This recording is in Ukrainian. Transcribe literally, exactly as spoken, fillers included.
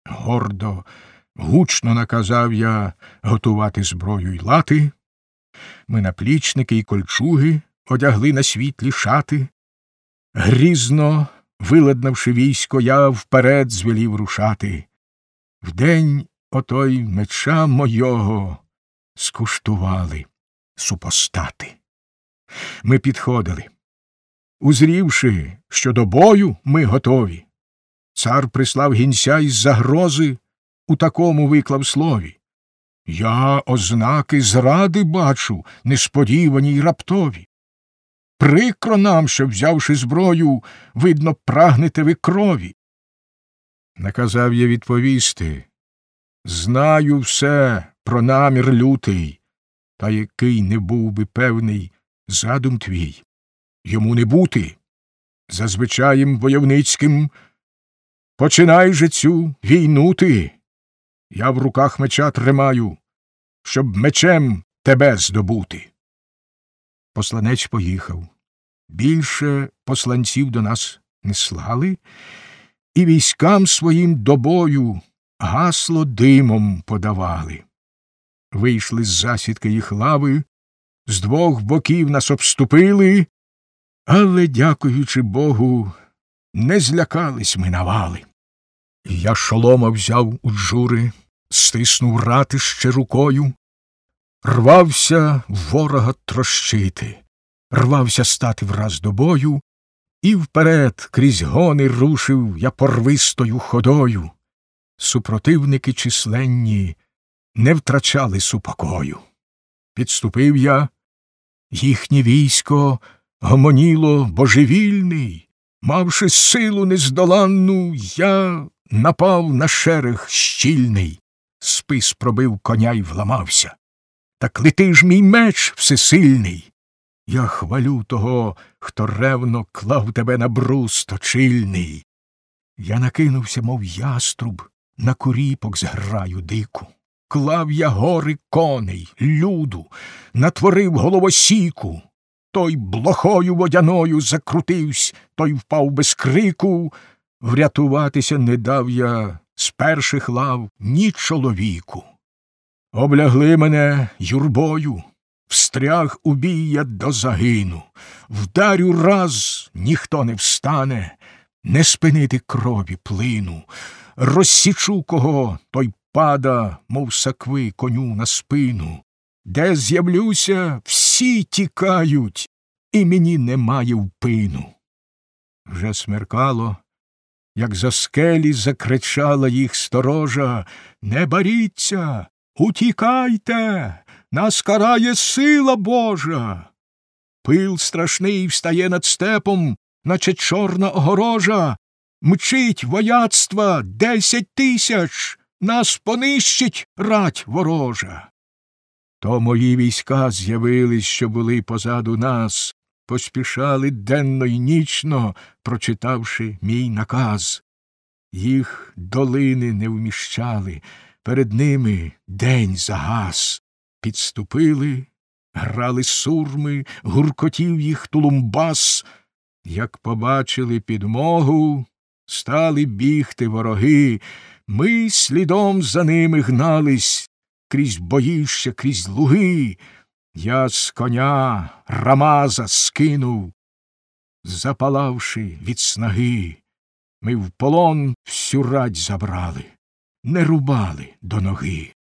Гордо, гучно наказав я готувати зброю й лати. Ми наплічники й кольчуги одягли на світлі шати. Грізно, виладнавши військо, я вперед звелів рушати. Вдень отой меча мойого скуштували супостати. Ми підходили. Узрівши, що до бою ми готові, цар прислав гінця із загрози, у такому виклав слові: «Я ознаки зради бачу, несподівані й раптові. Прикро нам, що, взявши зброю, видно, прагнете ви крові». Наказав я відповісти: «Знаю все про намір лютий, та який не був би певний задум твій. Йому не бути. За звичаєм войовницьким починай же цю війну ти. Я в руках меча тримаю, щоб мечем тебе здобути». Посланець поїхав. Більше посланців до нас не слали, і військам своїм до бою гасло димом подавали. Вийшли з засідки їх лави, з двох боків нас обступили, але, дякуючи Богу, не злякались ми навали. Я шолома взяв у джури, стиснув ратище рукою, рвався ворога трощити, рвався стати враз до бою, і вперед крізь гони рушив я порвистою ходою. Супротивники численні не втрачали супокою. Підступив я, їхнє військо гомоніло божевільний, мавши силу нездоланну, я напав на шерех щільний, спис пробив коня й вламався. Так лети ж мій меч всесильний, я хвалю того, хто ревно клав тебе на брус точильний. Я накинувся, мов яструб, на куріпок зграю дику. Клав я гори коней, люду, натворив головосіку. Той блохою водяною закрутивсь, той впав без крику. Врятуватися не дав я з перших лав ні чоловіку. Облягли мене юрбою, встряг у бій я до загину. Вдарю раз, ніхто не встане, не спинити крові плину. Розсічу кого, той пада, мов сакви, коню на спину. Де з'явлюся, всі тікають, і мені немає впину. Вже смеркало, як за скелі закричала їх сторожа: «Не боріться, утікайте, нас карає сила Божа!» Пил страшний встає над степом, наче чорна огорожа. Мчить вояцтва десять тисяч, нас понищить рать ворожа. То мої війська з'явились, що були позаду нас, поспішали денно й нічно, прочитавши мій наказ. Їх долини не вміщали, перед ними день загас. Підступили, грали сурми, гуркотів їх тулумбас. Як побачили підмогу, стали бігти вороги. Ми слідом за ними гнались, крізь боїща, крізь луги. Я з коня рамаза скинув, запалавши від снаги. Ми в полон всю рать забрали, не рубали до ноги.